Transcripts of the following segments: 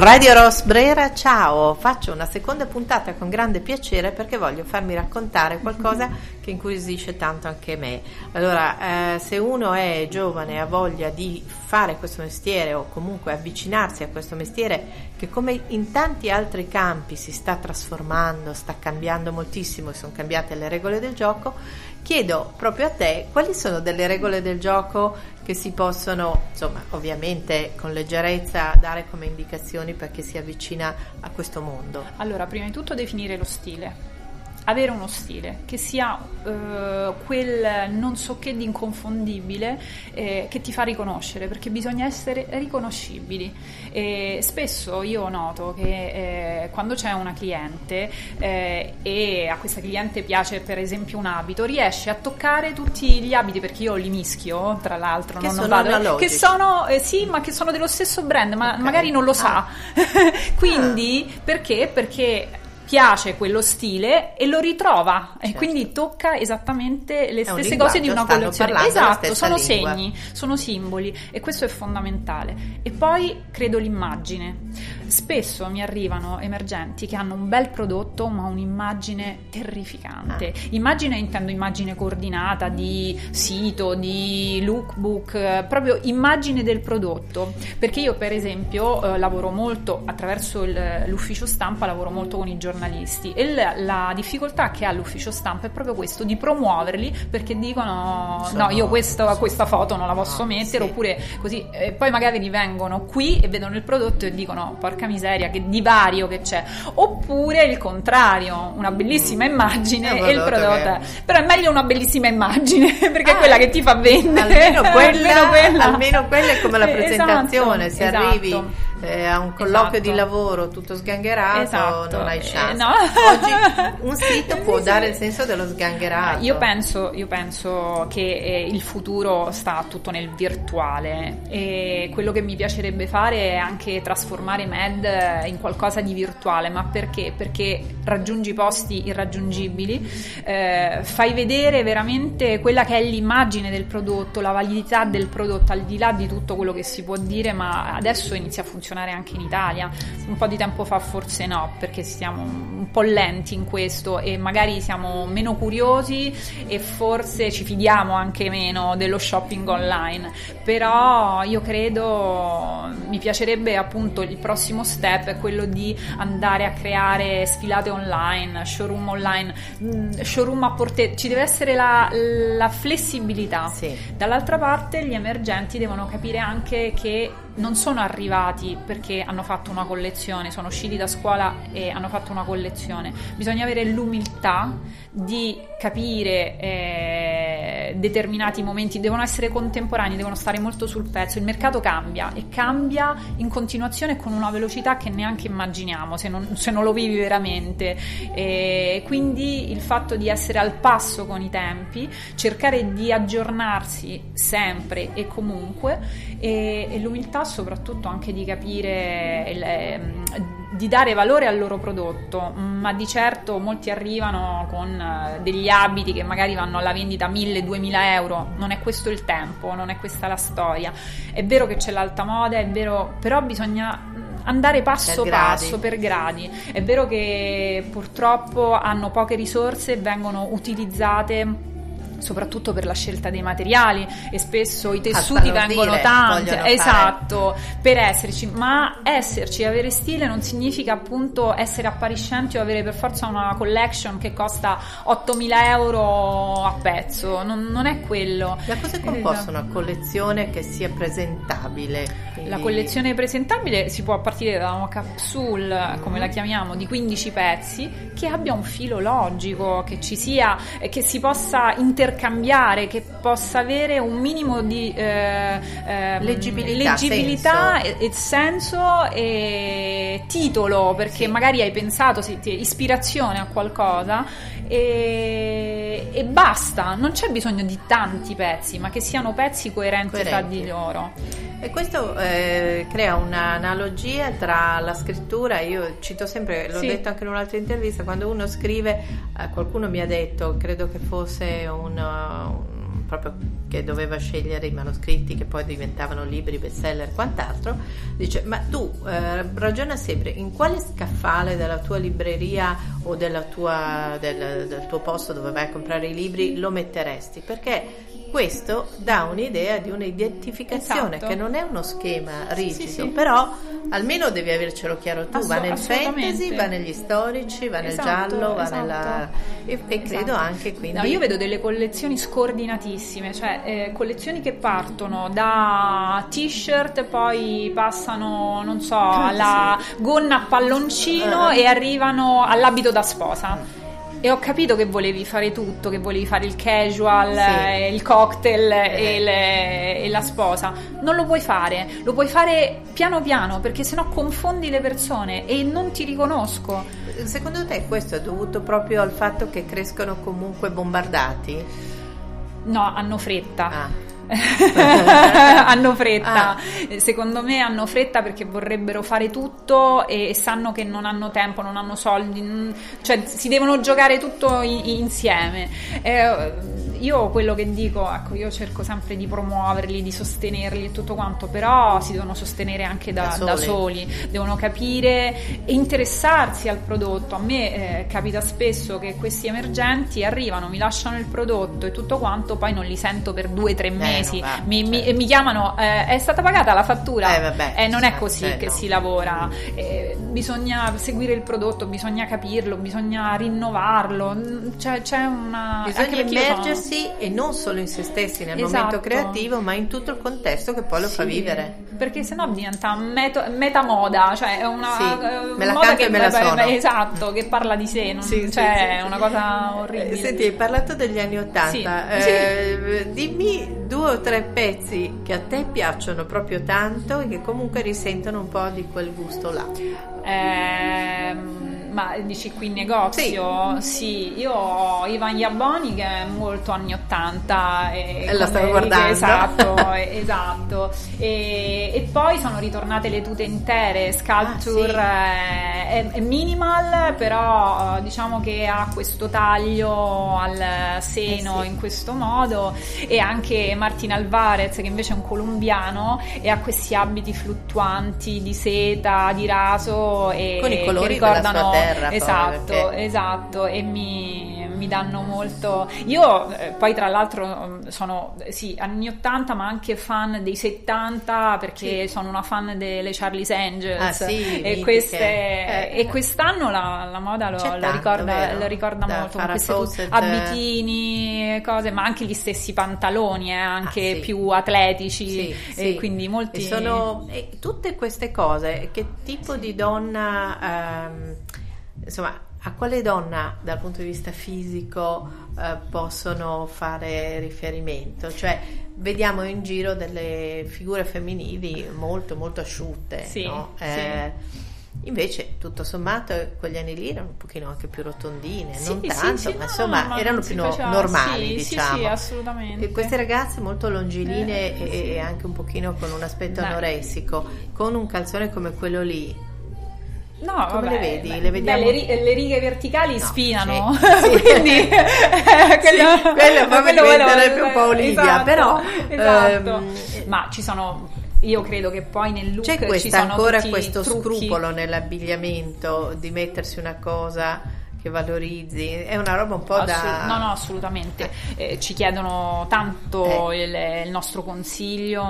Radio Ros Brera, ciao, faccio una seconda puntata con grande piacere perché voglio farmi raccontare qualcosa che incuriosisce tanto anche me. Allora, se uno è giovane e ha voglia di fare questo mestiere o comunque avvicinarsi a questo mestiere che come in tanti altri campi si sta trasformando, sta cambiando moltissimo e sono cambiate le regole del gioco, chiedo proprio a te quali sono delle regole del gioco che si possono, insomma, ovviamente con leggerezza dare come indicazioni per chi si avvicina a questo mondo. Allora, prima di tutto definire lo stile. Avere uno stile che sia quel non so che di inconfondibile che ti fa riconoscere, perché bisogna essere riconoscibili. E spesso io noto che quando c'è una cliente e a questa cliente piace per esempio un abito, riesce a toccare tutti gli abiti, perché io li mischio tra l'altro, che non sono vado, analogici. che sono sì, ma che sono dello stesso brand, ma okay. Magari non lo sa. Quindi perché piace quello stile e lo ritrova, certo. E quindi tocca esattamente le stesse cose di una collezione. Esatto, sono lingua. Segni, sono simboli e questo è fondamentale. E poi credo l'immagine. Spesso mi arrivano emergenti che hanno un bel prodotto ma un'immagine terrificante. Immagine, intendo immagine coordinata di sito, di lookbook, proprio immagine del prodotto. Perché io per esempio lavoro molto attraverso l'ufficio stampa, lavoro molto con i giornalisti e la difficoltà che ha l'ufficio stampa è proprio questo, di promuoverli, perché dicono no, io questa foto non la posso mettere, sì. Oppure così, e poi magari vengono qui e vedono il prodotto e dicono porca miseria che divario che c'è, oppure il contrario, una bellissima immagine e il prodotto però è meglio una bellissima immagine perché è quella che ti fa vendere, almeno quella è come la presentazione, esatto, se arrivi a un colloquio di lavoro tutto sgangherato, non hai chance. No. Oggi un sito può dare il senso dello sgangherato. Io penso che il futuro sta tutto nel virtuale e quello che mi piacerebbe fare è anche trasformare Med in qualcosa di virtuale. Ma perché? Perché raggiungi posti irraggiungibili, fai vedere veramente quella che è l'immagine del prodotto, la validità del prodotto, al di là di tutto quello che si può dire, ma adesso inizia a funzionare anche in Italia. Un po' di tempo fa forse no, perché siamo un po' lenti in questo e magari siamo meno curiosi e forse ci fidiamo anche meno dello shopping online. Però io credo, mi piacerebbe appunto, il prossimo step è quello di andare a creare sfilate online, showroom online, showroom a portata. Ci deve essere la flessibilità, sì. Dall'altra parte gli emergenti devono capire anche che non sono arrivati perché hanno fatto una collezione, sono usciti da scuola e hanno fatto una collezione. Bisogna avere l'umiltà di capire determinati momenti, devono essere contemporanei, devono stare molto sul pezzo. Il mercato cambia e cambia in continuazione con una velocità che neanche immaginiamo se non lo vivi veramente, e quindi il fatto di essere al passo con i tempi, cercare di aggiornarsi sempre e comunque, e l'umiltà soprattutto anche di capire di dare valore al loro prodotto. Ma di certo molti arrivano con degli abiti che magari vanno alla vendita 1.000-2.000 euro, non è questo il tempo, non è questa la storia. È vero che c'è l'alta moda, è vero, però bisogna andare passo passo, per gradi. È vero che purtroppo hanno poche risorse e vengono utilizzate soprattutto per la scelta dei materiali, e spesso i tessuti vengono tanti, esatto, per esserci, ma esserci, avere stile non significa appunto essere appariscenti o avere per forza una collection che costa 8.000 euro a pezzo, non è quello. Da cosa è composta una collezione che sia presentabile? Quindi... La collezione presentabile si può partire da una capsule, come la chiamiamo, di 15 pezzi, che abbia un filo logico, che ci sia, che si possa intercambiare, che possa avere un minimo di leggibilità e senso e titolo, perché magari hai pensato, ispirazione a qualcosa e basta, non c'è bisogno di tanti pezzi, ma che siano pezzi coerenti tra di loro. E questo crea un'analogia tra la scrittura. Io cito sempre, l'ho detto anche in un'altra intervista, quando uno scrive, qualcuno mi ha detto, credo che fosse proprio che doveva scegliere i manoscritti che poi diventavano libri, bestseller e quant'altro, dice: ma tu ragiona sempre in quale scaffale della tua libreria o del tuo posto dove vai a comprare i libri lo metteresti, perché questo dà un'idea di un'identificazione, che non è uno schema rigido, però almeno devi avercelo chiaro tu. Va nel fantasy, va negli storici, va nel giallo, va nella... e credo anche, quindi... No, io vedo delle collezioni scordinatissime, cioè collezioni che partono da t-shirt, poi passano, non so, alla gonna a palloncino e arrivano all'abito da sposa. E ho capito che volevi fare tutto, che volevi fare il casual, il cocktail e la sposa. Non lo puoi fare, lo puoi fare piano piano, perché sennò confondi le persone e non ti riconosco. Secondo te questo è dovuto proprio al fatto che crescono comunque bombardati? No, hanno fretta. Hanno fretta, secondo me hanno fretta perché vorrebbero fare tutto e sanno che non hanno tempo, non hanno soldi, cioè si devono giocare tutto insieme. Io quello che dico, ecco, io cerco sempre di promuoverli, di sostenerli e tutto quanto, però si devono sostenere anche da soli, devono capire e interessarsi al prodotto. A me capita spesso che questi emergenti arrivano, mi lasciano il prodotto e tutto quanto, poi non li sento per 2-3 mesi, mi chiamano, è stata pagata la fattura? Non è così che si lavora, bisogna seguire il prodotto, bisogna capirlo, bisogna rinnovarlo, c'è una... Bisogna immergersi e non solo in se stessi nel momento creativo, ma in tutto il contesto che poi lo fa vivere, perché sennò diventa metamoda, cioè è una me la canto e me la sono, esatto, che parla di sé, è una cosa orribile. Senti, hai parlato degli anni '80, dimmi 2 o 3 pezzi che a te piacciono proprio tanto e che comunque risentono un po' di quel gusto là. Ma dici qui in negozio? Sì, io ho Ivan Iaboni, che è molto anni '80 e la stavo guardando. esatto. E poi sono ritornate le tute intere, Sculpture è minimal, però diciamo che ha questo taglio al seno in questo modo, e anche Martin Alvarez, che invece è un colombiano e ha questi abiti fluttuanti di seta, di raso, e con i colori che ricordano della sua terra, esatto, e mi danno molto. Io poi tra l'altro sono anni 80, ma anche fan dei 70, perché sono una fan delle Charlie's Angels, e quest'anno la moda lo ricorda molto, con questi abitini, cose, ma anche gli stessi pantaloni anche più atletici, e quindi molti... E tutte queste cose, che tipo di donna, insomma, a quale donna dal punto di vista fisico possono fare riferimento? Cioè, vediamo in giro delle figure femminili molto molto asciutte, no? Invece tutto sommato quegli anni lì erano un pochino anche più rotondine, non tanto, ma insomma erano più normali, diciamo. Sì, assolutamente. E queste ragazze molto longilinee e anche un pochino con un aspetto anoressico, con un calzone come quello lì. No, come le vedi? Le vediamo? Le righe verticali sfinano, quindi quello fa diventare più un po' Olivia, esatto. Ma ci sono... Io credo che poi nel look c'è ci sono ancora tutti questo trucchi. scrupolo nell'abbigliamento di mettersi una cosa che valorizzi, è una roba un po' No, assolutamente. Ci chiedono tanto il nostro consiglio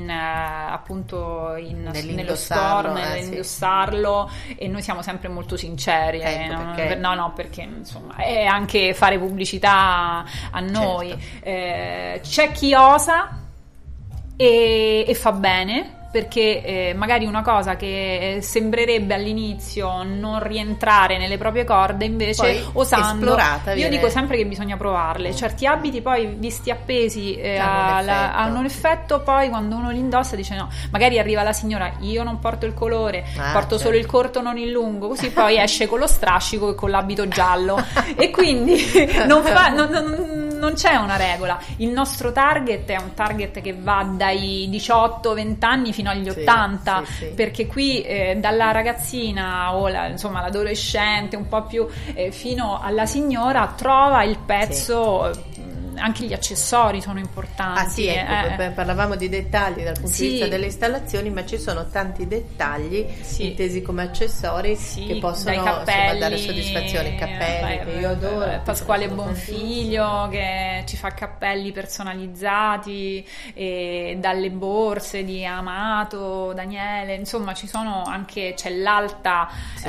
nello store, nell'indossarlo, e noi siamo sempre molto sinceri, perché insomma è anche fare pubblicità a noi. C'è chi osa e fa bene, perché magari una cosa che sembrerebbe all'inizio non rientrare nelle proprie corde, invece poi osando, io dico sempre che bisogna provarle. Certi abiti poi visti appesi hanno un effetto, poi quando uno li indossa dice no, magari arriva la signora, io non porto il colore, porto solo il corto, non il lungo, così poi esce con lo strascico e con l'abito giallo e quindi non c'è una regola. Il nostro target è un target che va dai 18-20 anni fino agli 80, perché qui dalla ragazzina o l'adolescente un po' più fino alla signora trova il pezzo anche gli accessori sono importanti. Ah sì, ecco, parlavamo di dettagli dal punto di vista delle installazioni, ma ci sono tanti dettagli intesi come accessori che possono dare soddisfazione. I cappelli che io adoro. Pasquale Bonfiglio che ci fa cappelli personalizzati, dalle borse di Amato, Daniele, insomma ci sono anche, c'è l'alta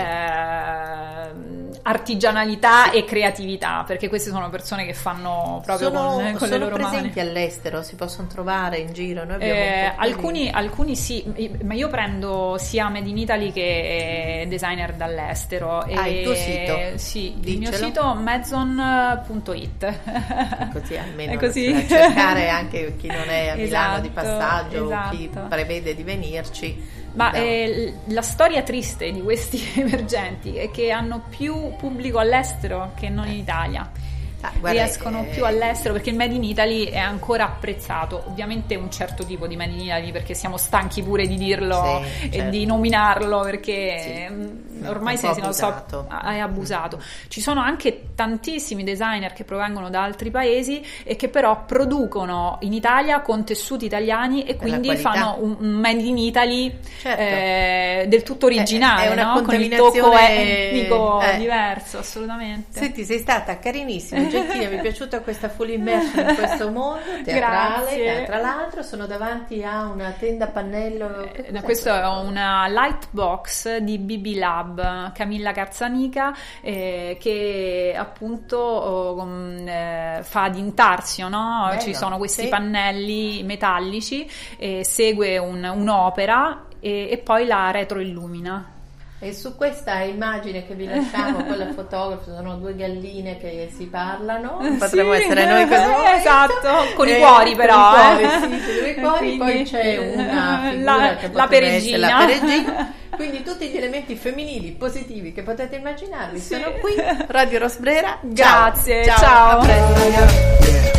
artigianalità e creatività, perché queste sono persone che fanno proprio con le loro mani. Sono presenti all'estero, si possono trovare in giro? Noi abbiamo alcuni sì, ma io prendo sia Made in Italy che designer dall'estero. Il tuo sito? Sì, il mio sito Medzon.it. Così almeno cercare anche chi non è a Milano di passaggio, chi prevede di venirci. Ma la storia triste di questi emergenti è che hanno più pubblico all'estero che non in Italia. Riescono più all'estero perché il Made in Italy è ancora apprezzato, ovviamente un certo tipo di Made in Italy, perché siamo stanchi pure di dirlo e di nominarlo, perché ormai è abusato. Ci sono anche tantissimi designer che provengono da altri paesi e che però producono in Italia con tessuti italiani e quindi fanno un Made in Italy del tutto originale, è una con il tocco etnico diverso, assolutamente. Senti, sei stata carinissima, gentile, mi è piaciuta questa full immersion in questo mondo teatrale. Tra l'altro sono davanti a una tenda pannello. Questo è una Lightbox di BB Lab, Camilla Carzanica, che appunto fa ad intarsio, no? Bello, ci sono questi pannelli metallici, segue un'opera e poi la retroillumina. E su questa immagine che vi lasciamo con la fotografa sono due galline che si parlano, potremmo essere noi così, esatto, con i cuori però, con i cuori, poi c'è una figura che la peregrina. La peregrina. Quindi tutti gli elementi femminili positivi che potete immaginarvi sono qui. Radio Rosbrera, grazie, ciao. A presto.